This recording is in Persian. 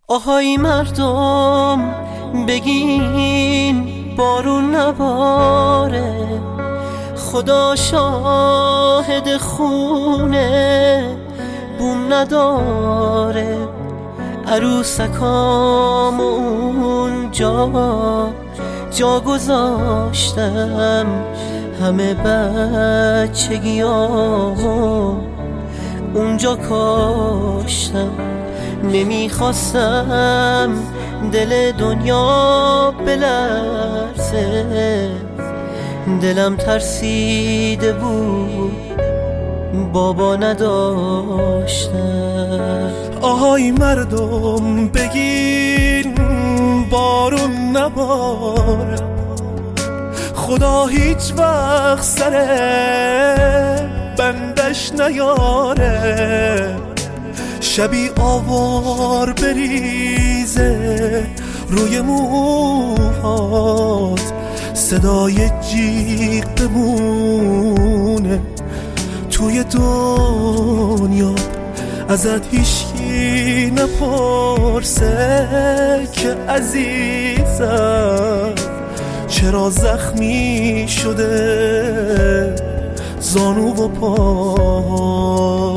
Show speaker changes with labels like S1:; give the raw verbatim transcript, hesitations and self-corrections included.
S1: آهای مردم بگین بارون نباره، خدا شاهد خونه بوم نداره. عروسکام اونجا جا گذاشتم، همه بچگیامو اونجا کاشتم. نمیخواستم دل دنیا بلرزه، دلم ترسیده بود بابا نداشتم.
S2: آهای مردم بگین بارون نباره، خدا هیچ وقت سر بندش نیاره. شبی آوار بریزه روی موهات، صدای جیغ بمونه توی دنیا. ازت هیچکی نپرسه که عزیزم چرا زخمی شده زانو و پا.